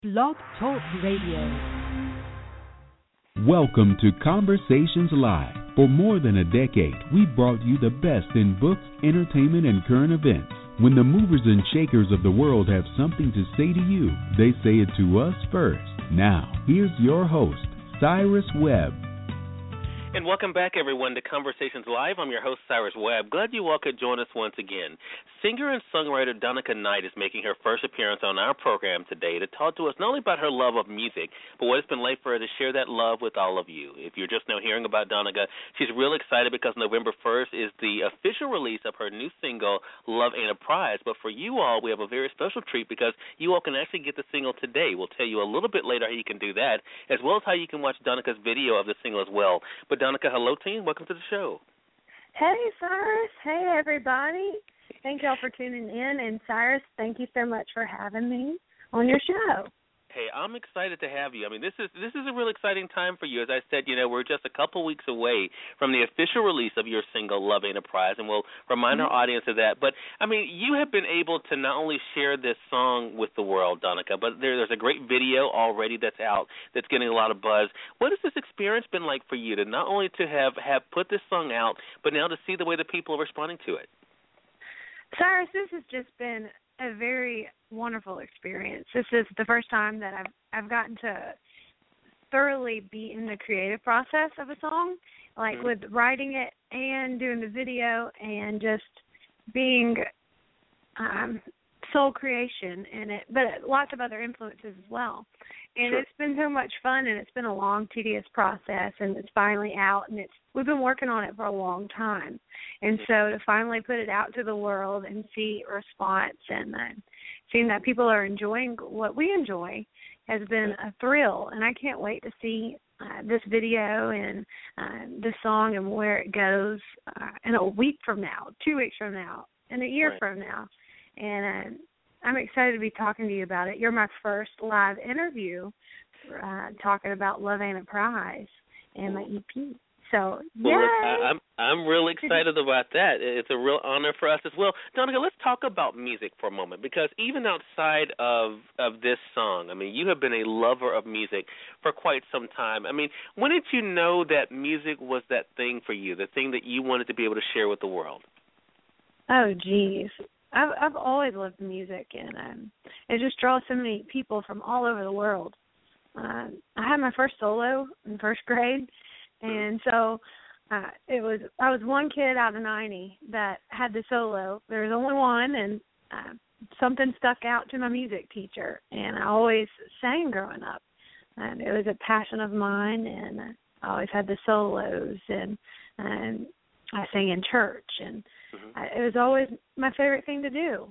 Blog Talk Radio. Welcome to Conversations Live. For more than a decade, we've brought you the best in books, entertainment, and current events. When the movers and shakers of the world have something to say to you, they say it to us first. Now, here's your host, Cyrus Webb. And welcome back, everyone, to Conversations Live. I'm your host, Cyrus Webb. Glad you all could join us once again. Singer and songwriter Donica Knight is making her first appearance on our program today to talk to us not only about her love of music, but what it's been like for her to share that love with all of you. If you're just now hearing about Donica, she's real excited because November 1st is the official release of her new single, Love Ain't a Prize. But for you all, we have a very special treat because you all can actually get the single today. We'll tell you a little bit later how you can do that, as well as how you can watch Donica's video of the single as well. But Donica, hello, team. Welcome to the show. Hey, Cyrus. Hey, everybody. Thank y'all for tuning in. And, Cyrus, thank you so much for having me on your show. Hey, I'm excited to have you. I mean, this is a real exciting time for you. As I said, we're just a couple weeks away from the official release of your single, Love Ain't a Prize, and we'll remind our audience of that. But, I mean, you have been able to not only share this song with the world, Donica, but there's a great video already that's out that's getting a lot of buzz. What has this experience been like for you to not only to have put this song out, but now to see the way that people are responding to it? Cyrus, this has just been a very wonderful experience. This is the first time that I've gotten to thoroughly be in the creative process of a song, like with writing it and doing the video and just being soul creation in it, but lots of other influences as well. And It's been so much fun, and it's been a long, tedious process, and it's finally out, and we've been working on it for a long time. And so to finally put it out to the world and see a response and seeing that people are enjoying what we enjoy has been a thrill, and I can't wait to see this video and this song and where it goes in a week from now, 2 weeks from now, and a year from now. And I'm excited to be talking to you about it. You're my first live interview talking about Love Ain't a Prize and my EP. So, well, I'm really excited about that. It's a real honor for us as well. Donica, let's talk about music for a moment, because even outside of this song, I mean, you have been a lover of music for quite some time. I mean, when did you know that music was that thing for you, the thing that you wanted to be able to share with the world? Oh, geez. I've always loved music, and it just draws so many people from all over the world. I had my first solo in first grade, and so I was one kid out of 90 that had the solo. There was only one, and something stuck out to my music teacher, and I always sang growing up. And it was a passion of mine, and I always had the solos, and I sang in church, and it was always my favorite thing to do.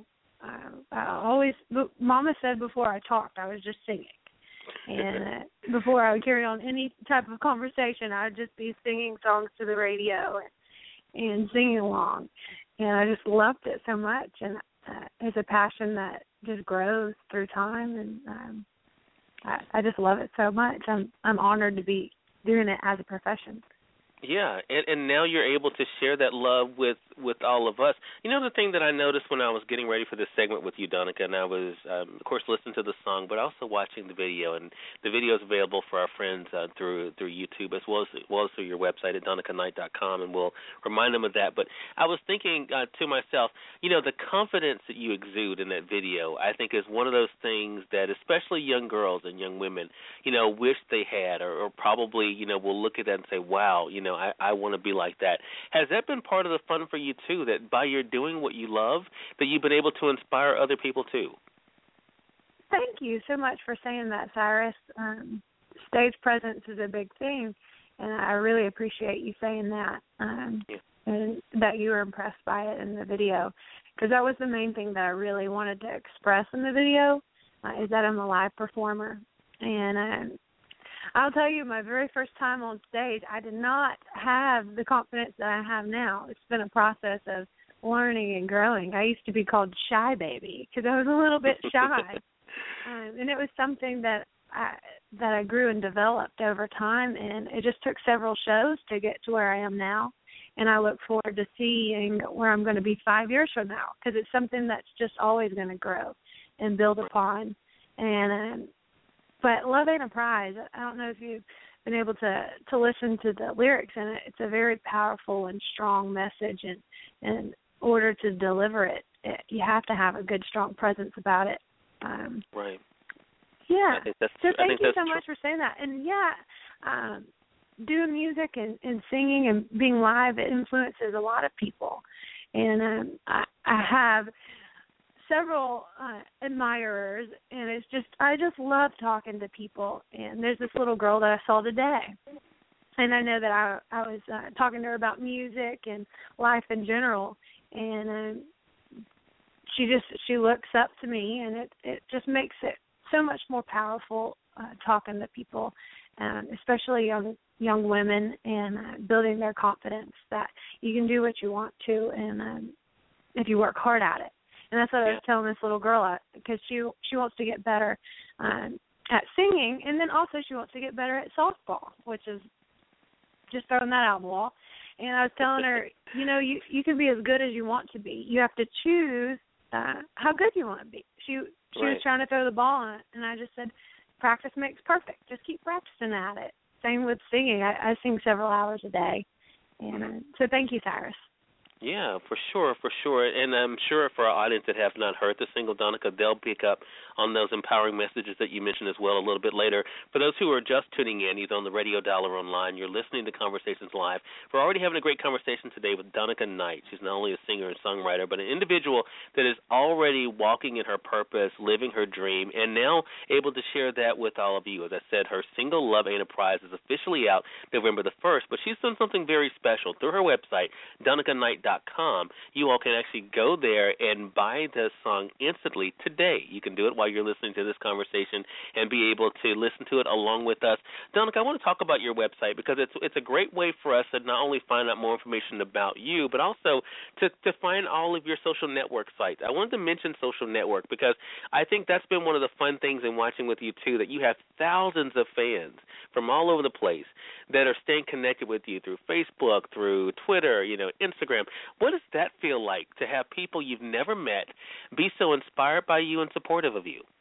Mama said before I talked, I was just singing. And before I would carry on any type of conversation, I would just be singing songs to the radio and singing along. And I just loved it so much. And it's a passion that just grows through time. And I just love it so much. I'm honored to be doing it as a profession. Yeah, and now you're able to share that love with all of us. You know, the thing that I noticed when I was getting ready for this segment with you, Donica, and I was, of course, listening to the song, but also watching the video. And the video is available for our friends through YouTube, as well as through your website at donicaknight.com, and we'll remind them of that. But I was thinking to myself, the confidence that you exude in that video, I think, is one of those things that especially young girls and young women, wish they had, or probably, will look at that and say, wow, I want to be like that. Has that been part of the fun for you, too, that by your doing what you love, that you've been able to inspire other people, too? Thank you so much for saying that, Cyrus. Stage presence is a big thing, and I really appreciate you saying that, and that you were impressed by it in the video, because that was the main thing that I really wanted to express in the video, is that I'm a live performer. And I'll tell you, my very first time on stage, I did not have the confidence that I have now. It's been a process of learning and growing. I used to be called Shy Baby because I was a little bit shy. And it was something that I grew and developed over time, and it just took several shows to get to where I am now. And I look forward to seeing where I'm going to be 5 years from now, because it's something that's just always going to grow and build upon. And But Love Ain't a Prize, I don't know if you've been able to listen to the lyrics, and it's a very powerful and strong message, and in order to deliver it, you have to have a good, strong presence about it. Right. Yeah. I think that's, so thank you so true. much for saying that. And, doing music and singing and being live, it influences a lot of people. And I have several admirers, and I just love talking to people. And there's this little girl that I saw today, and I know that I was talking to her about music and life in general, and she looks up to me, and it just makes it so much more powerful talking to people, especially young women, and building their confidence that you can do what you want to, and if you work hard at it. And that's what I was telling this little girl, because she wants to get better at singing, and then also she wants to get better at softball, which is just throwing that out of the wall. And I was telling her, you can be as good as you want to be. You have to choose how good you want to be. She was trying to throw the ball on it, and I just said, practice makes perfect. Just keep practicing at it. Same with singing. I sing several hours a day. And so thank you, Cyrus. Yeah, for sure. And I'm sure for our audience that have not heard the single, Donica, they'll pick up on those empowering messages that you mentioned as well a little bit later. For those who are just tuning in, either on the radio dial or online, you're listening to Conversations Live. We're already having a great conversation today with Donica Knight. She's not only a singer and songwriter, but an individual that is already walking in her purpose, living her dream, and now able to share that with all of you. As I said, her single, Love Ain't a Prize, is officially out November the 1st, but she's done something very special. Through her website, DonicaKnight.com, you all can actually go there and buy the song instantly today. You can do it while you're listening to this conversation and be able to listen to it along with us. Donica, I want to talk about your website because it's a great way for us to not only find out more information about you, but also to find all of your social network sites. I wanted to mention social network because I think that's been one of the fun things in watching with you, too, that you have thousands of fans from all over the place that are staying connected with you through Facebook, through Twitter, Instagram. What does that feel like to have people you've never met be so inspired by you and supportive of you?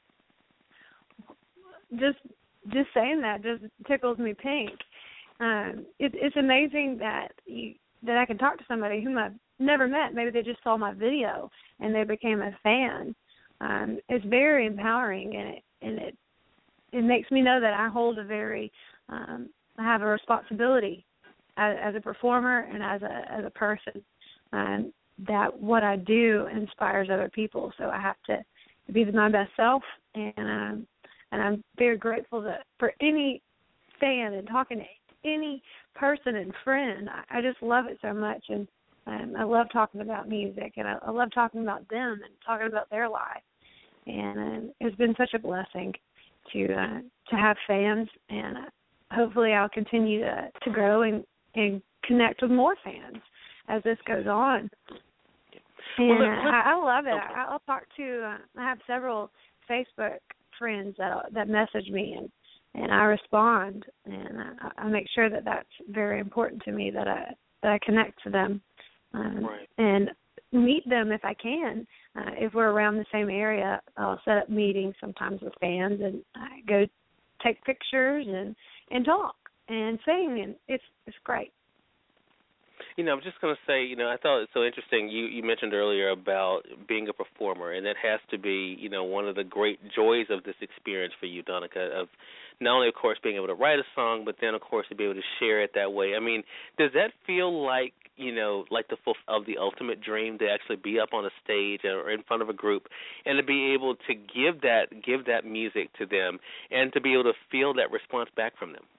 Just saying that just tickles me pink. It's amazing that I can talk to somebody whom I've never met. Maybe they just saw my video and they became a fan. It's very empowering, and it makes me know that I hold I have a responsibility as a performer and as a person. That what I do inspires other people, so I have to be my best self, and I'm very grateful for any fan and talking to any person and friend. I just love it so much, and I love talking about music, and I love talking about them and talking about their life, and it's been such a blessing to have fans, and hopefully I'll continue to grow and connect with more fans as this goes on. And I love it. I'll talk to, I have several Facebook friends that message me, and I respond, and I make sure that that's very important to me, that I connect to them and meet them if I can. If we're around the same area, I'll set up meetings sometimes with fans, and I go take pictures and talk and sing, and it's great. I'm just going to say, I thought it's so interesting. You mentioned earlier about being a performer, and that has to be, one of the great joys of this experience for you, Donica, of not only, of course, being able to write a song, but then, of course, to be able to share it that way. I mean, does that feel like, like the ultimate dream to actually be up on a stage or in front of a group and to be able to give that music to them and to be able to feel that response back from them?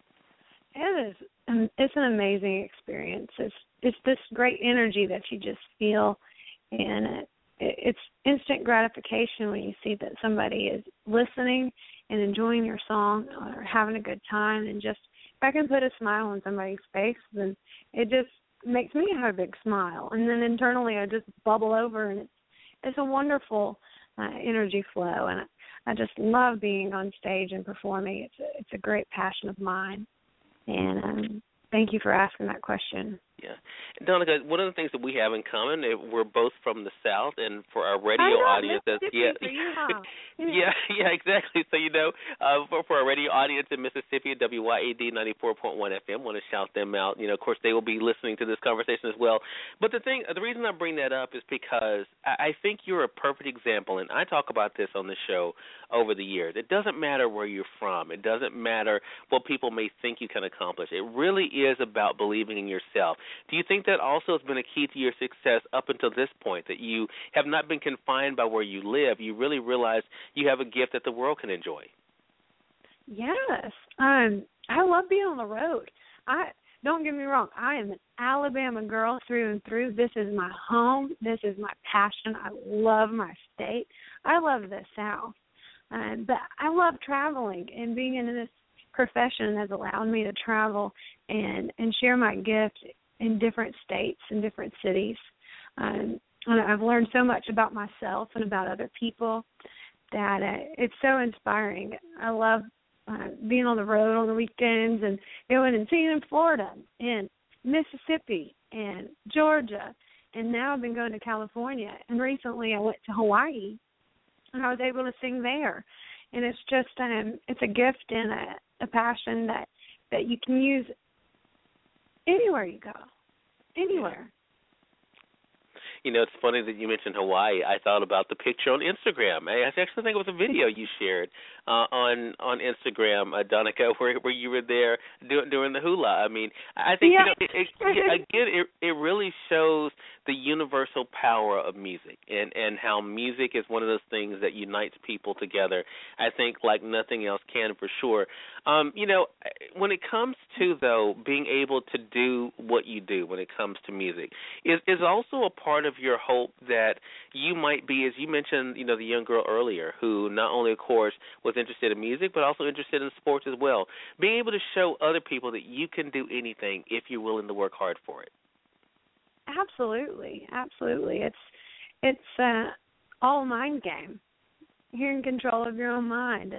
It is. It's an amazing experience. It's this great energy that you just feel, and it's instant gratification when you see that somebody is listening and enjoying your song or having a good time. And just if I can put a smile on somebody's face, then it just makes me have a big smile. And then internally, I just bubble over, and it's a wonderful energy flow. And I just love being on stage and performing. It's a great passion of mine. And thank you for asking that question. Yeah. Donica, one of the things that we have in common, we're both from the South, and for our radio audience, exactly. So, for our radio audience in Mississippi at WYAD 94.1 FM, want to shout them out. Of course, they will be listening to this conversation as well. But the reason I bring that up is because I think you're a perfect example, and I talk about this on the show over the years. It doesn't matter where you're from. It doesn't matter what people may think you can accomplish. It really is about believing in yourself. Do you think that also has been a key to your success up until this point, that you have not been confined by where you live? You really realize you have a gift that the world can enjoy. Yes. I love being on the road. Don't get me wrong, I am an Alabama girl through and through. This is my home. This is my passion. I love my state. I love the South. But I love traveling, and being in this profession has allowed me to travel and share my gift in different states and different cities. And I've learned so much about myself and about other people that it's so inspiring. I love being on the road on the weekends and going and seeing in Florida and Mississippi and Georgia, and now I've been going to California, and recently I went to Hawaii, and I was able to sing there. And it's just it's a gift and a passion that you can use anywhere you go, anywhere. It's funny that you mentioned Hawaii. I thought about the picture on Instagram. I actually think it was a video you shared on Instagram, Donica, where you were there doing the hula. I mean, I think it really shows the universal power of music and how music is one of those things that unites people together. I think like nothing else can, for sure. When it comes to, though, being able to do what you do when it comes to music, is also a part of your hope that you might be, as you mentioned, the young girl earlier who not only, of course, was interested in music but also interested in sports as well, being able to show other people that you can do anything if you're willing to work hard for it. Absolutely. It's all a mind game. You're in control of your own mind,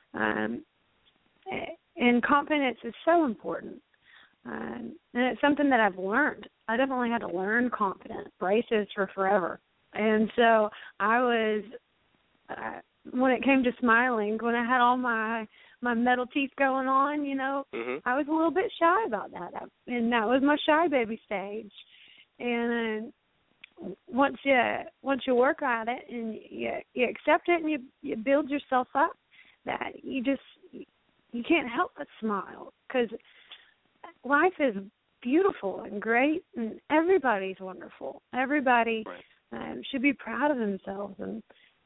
and confidence is so important. And it's something that I've learned. I definitely had to learn confidence. Braces for forever. And so I was, when it came to smiling, when I had all my metal teeth going on, I was a little bit shy about that. And that was my shy baby stage. And once you work at it and you accept it and you build yourself up, that you can't help but smile, because life is beautiful and great, and everybody's wonderful. Everybody should be proud of themselves, and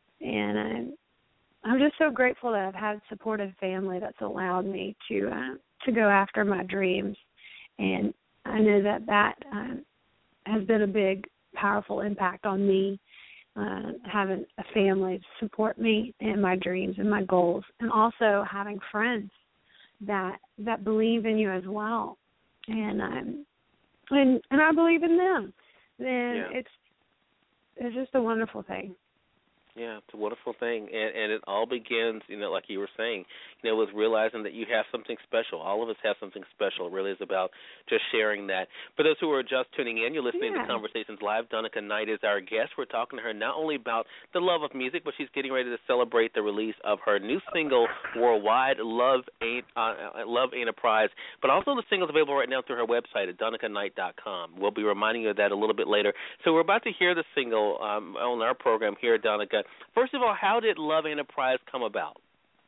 I'm just so grateful that I've had a supportive family that's allowed me to go after my dreams, and I know that has been a big, powerful impact on me, having a family to support me in my dreams and my goals, and also having friends that believe in you as well, and I believe in them. Then it's just a wonderful thing. Yeah, it's a wonderful thing, and it all begins, like you were saying, with realizing that you have something special. All of us have something special. It really is about just sharing that. For those who are just tuning in, you're listening to Conversations Live. Donica Knight is our guest. We're talking to her not only about the love of music, but she's getting ready to celebrate the release of her new single worldwide, Love Ain't a Prize, but also the single's available right now through her website at DonicaKnight.com. We'll be reminding you of that a little bit later. So we're about to hear the single on our program here at Donica. First of all, how did Love Ain't a Prize come about?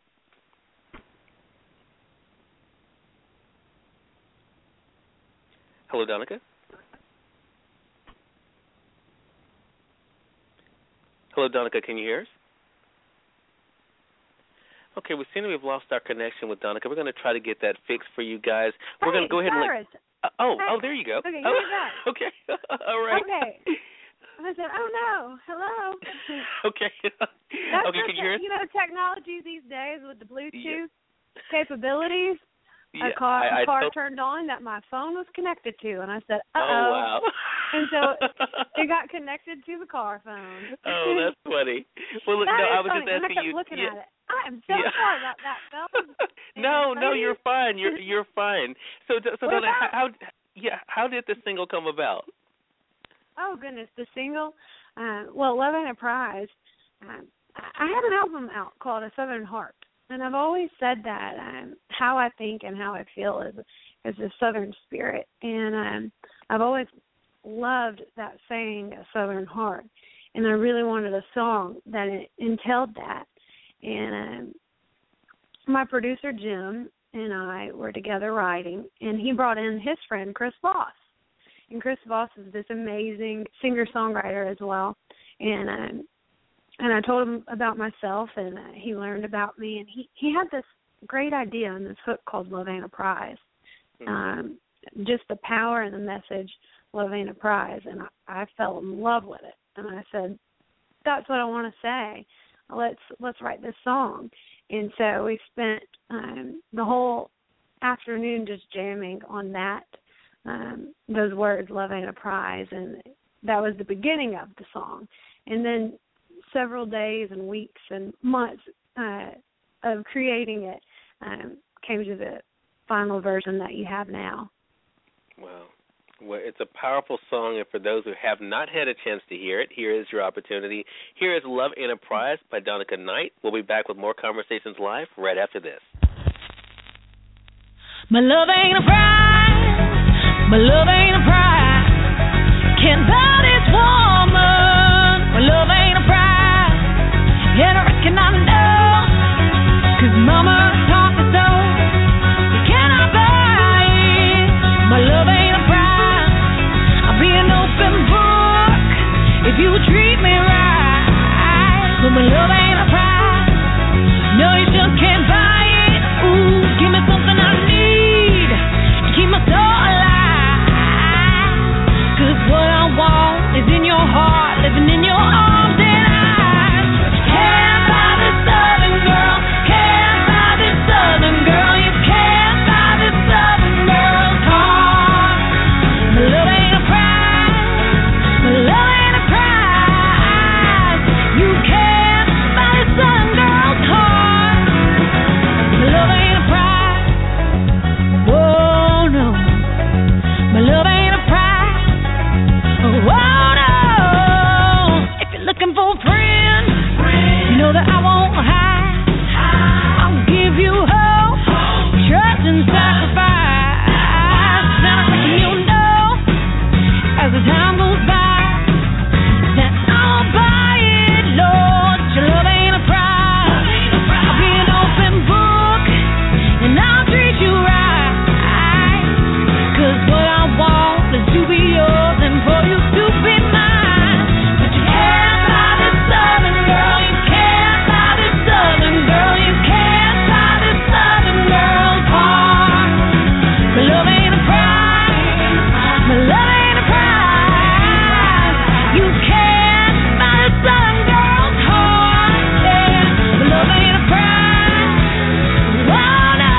Hello, Donica? Hello, Donica, can you hear us? Okay, we seem to have lost our connection with Donica. We're going to try to get that fixed for you guys. We're going to go ahead and there you go. Okay, you're back. Okay, all right. Okay. I said, oh, no, hello. Okay. Okay, can you hear us? Technology these days with the Bluetooth capabilities, Yeah, a car turned on that my phone was connected to, and I said, uh-oh. Oh, wow. And so it got connected to the car phone. Oh, that's funny. Well, look, I was just asking you. Looking at it. I am so sorry about that, fellas. No, you're fine. You're fine. So Donna, how did the single come about? Oh, goodness, the single? Well, Love Ain't a Prize. I have an album out called A Southern Heart, and I've always said that how I think and how I feel is a Southern spirit, and I've always loved that saying, a Southern Heart, and I really wanted a song that entailed that. And my producer, Jim, and I were together writing, and he brought in his friend, Chris Voss. And Chris Voss is this amazing singer-songwriter as well. And I told him about myself, and he learned about me. And he had this great idea on this hook called Love Ain't a Prize. Just the power and the message, Love Ain't a Prize. And I fell in love with it. And I said, that's what I want to say. Let's write this song. And so we spent the whole afternoon just jamming on that, those words, Love Ain't a Prize, and that was the beginning of the song. And then several days and weeks and months of creating it came to the final version that you have now. Wow. Well, it's a powerful song, and for those who have not had a chance to hear it, here is your opportunity. Here is Love Ain't a Prize by Donica Knight. We'll be back with more Conversations Live right after this. My love ain't a prize. My love ain't a prize. Can't buy this woman. My love ain't a prize. And I reckon I know, 'cause mama taught me so. You cannot buy it. My love ain't a prize. I'll be an open book if you treat me right. But my love ain't a prize. No, you just can't buy it. Ooh, give me something I need to keep my soul alive. 'Cause what I want is in your heart, living in your arms and eyes. Can't buy this Southern girl. Can't buy this Southern girl. You can't buy this Southern girl's heart. My love ain't a prize. My love ain't a prize. You can't buy this Southern girl's heart. My love ain't a prize. Whoa, no. My love ain't a prize. Whoa, no. If you're looking for a friend, you know that I won't hide. I'll give you hope, trust and sacrifice. And I reckon you'll know as the time goes by that I'll buy it, Lord. Your love ain't a prize. I'll be an open book and I'll treat you right. 'Cause what I want is to be yours and for you to be mine. But you can't buy this Southern girl. You can't buy this Southern girl. You can't buy this Southern girl's heart. My love ain't a prize. My love ain't a prize. You can't buy this Southern girl's heart. Yeah. My love ain't a prize. Oh, no.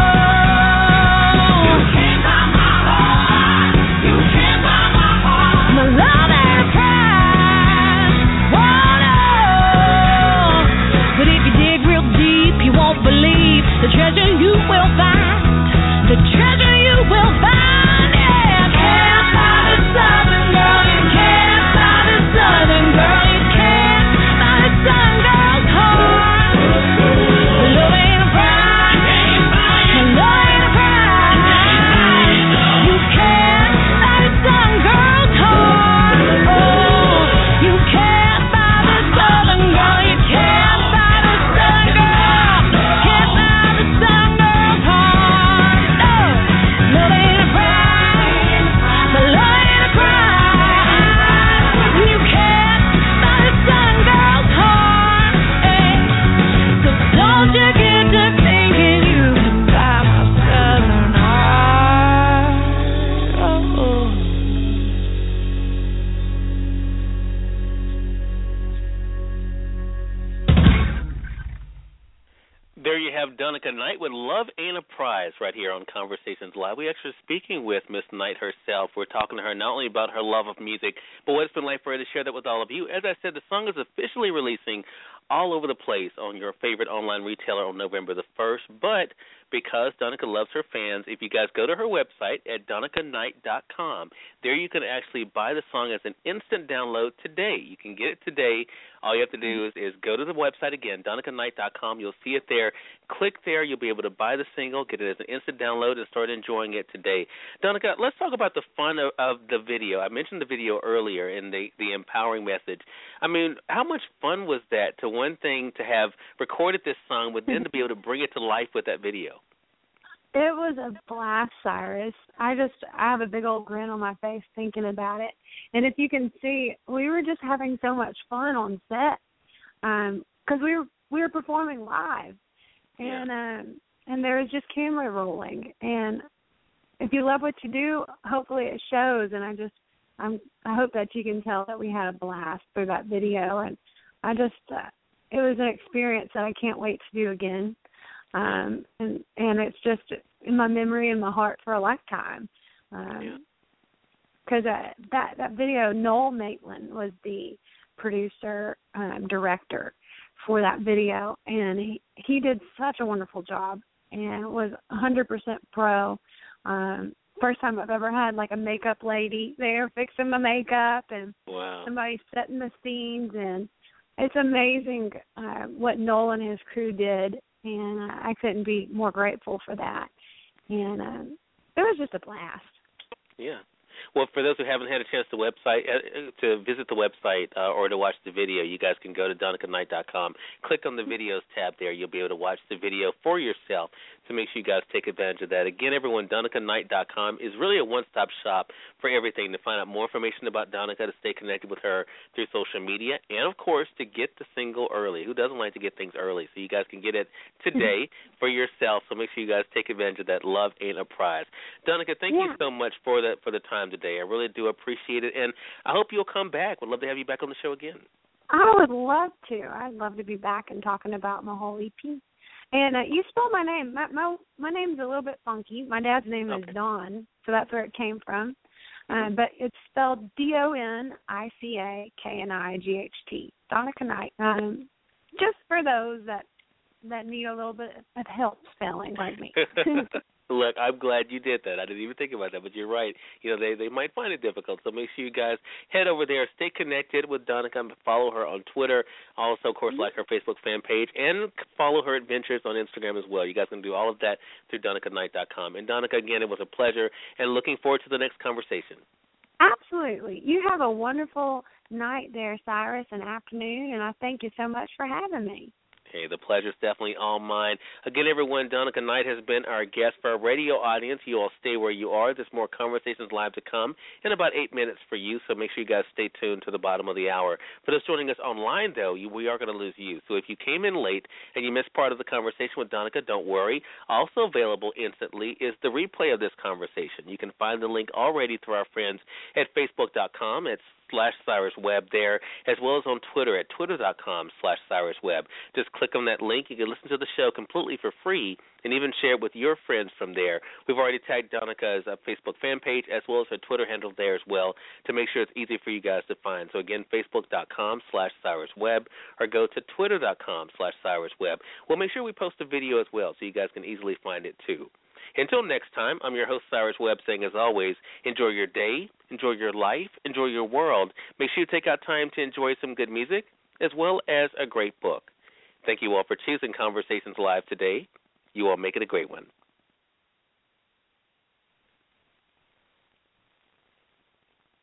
You can't buy my heart. You can't buy my heart. My love ain't a prize. Oh, no. But if you dig real deep, you won't believe the treasure you will find. The treasure you will find. Yeah. Can't buy this Southern girl. You can't buy this Southern girl. You can't buy this Southern girl's heart. My love ain't a prize. My love ain't a prize. You can't buy this Southern girl's heart. Oh, you can't buy this Southern girl. You can't buy this Southern girl. Can't buy this Southern girl's heart. No, love ain't a prize. My love ain't a prize. You can't buy this Southern girl's heart. Hey. So don't you get to thinking you can buy my Southern heart. Oh. There you have Donica Knight with Love Ain't a Prize right here on Conversations Live. We're actually speaking with Miss Knight herself. We're talking to her not only about her love of music, but what it's been like for her to share that with all of you. As I said, the song is officially releasing all over the place on your favorite online retailer on November the 1st. But because Donica loves her fans, if you guys go to her website at DonicaKnight.com, there you can actually buy the song as an instant download today. You can get it today. All you have to do is go to the website again, DonicaKnight.com. You'll see it there. Click there. You'll be able to buy the single, get it as an instant download, and start enjoying it today. Donica, let's talk about the fun of the video. I mentioned the video earlier in the empowering message. I mean, how much fun was that to one thing to have recorded this song, but then to be able to bring it to life with that video? It was a blast, Cyrus. I have a big old grin on my face thinking about it. And if you can see, we were just having so much fun on set because we were performing live, and there was just camera rolling. And if you love what you do, hopefully it shows. And I hope that you can tell that we had a blast through that video. And it was an experience that I can't wait to do again. And it's just in my memory and my heart for a lifetime. Because that video, Noel Maitland was the producer, director for that video, and he did such a wonderful job and was 100% pro. First time I've ever had like a makeup lady there fixing my makeup and somebody setting the scenes, and it's amazing what Noel and his crew did. And I couldn't be more grateful for that. And it was just a blast. Yeah. Well, for those who haven't had a chance to visit the website or to watch the video, you guys can go to DonicaKnight.com. Click on the videos tab there. You'll be able to watch the video for yourself to make sure you guys take advantage of that. Again, everyone, DonicaKnight.com is really a one-stop shop for everything. To find out more information about Donica, to stay connected with her through social media, and, of course, to get the single early. Who doesn't like to get things early? So you guys can get it today for yourself. So make sure you guys take advantage of that. Love ain't a prize. Donica, thank you so much for the time today. I really do appreciate it, and I hope you'll come back. We'd love to have you back on the show again. I would love to. I'd love to be back and talking about my whole EP. And you spelled my name. My name's a little bit funky. My dad's name is Don, so that's where it came from. But it's spelled DONICAKNIGHT, Donica Knight. Just for those that need a little bit of help spelling like me. Look, I'm glad you did that. I didn't even think about that, but you're right. You know, they might find it difficult, so make sure you guys head over there, stay connected with Donica, follow her on Twitter, also, of course, like her Facebook fan page, and follow her adventures on Instagram as well. You guys can do all of that through DonicaKnight.com. And, Donica, again, it was a pleasure, and looking forward to the next conversation. Absolutely. You have a wonderful night there, Cyrus, and afternoon, and I thank you so much for having me. Hey, the pleasure's definitely all mine. Again, everyone, Donica Knight has been our guest. For our radio audience, you all stay where you are. There's more Conversations Live to come in about 8 minutes for you, so make sure you guys stay tuned to the bottom of the hour. For those joining us online, though, we are going to lose you. So if you came in late and you missed part of the conversation with Donica, don't worry. Also available instantly is the replay of this conversation. You can find the link already through our friends at Facebook.com. It's /CyrusWebb there, as well as on Twitter at Twitter.com/CyrusWebb. Just click on that link. You can listen to the show completely for free and even share it with your friends from there. We've already tagged Donica's Facebook fan page as well as her Twitter handle there as well to make sure it's easy for you guys to find. So, again, Facebook.com/CyrusWebb or go to Twitter.com/CyrusWebb. We'll make sure we post a video as well so you guys can easily find it too. Until next time, I'm your host, Cyrus Webb, saying, as always, enjoy your day, enjoy your life, enjoy your world. Make sure you take out time to enjoy some good music as well as a great book. Thank you all for choosing Conversations Live today. You all make it a great one.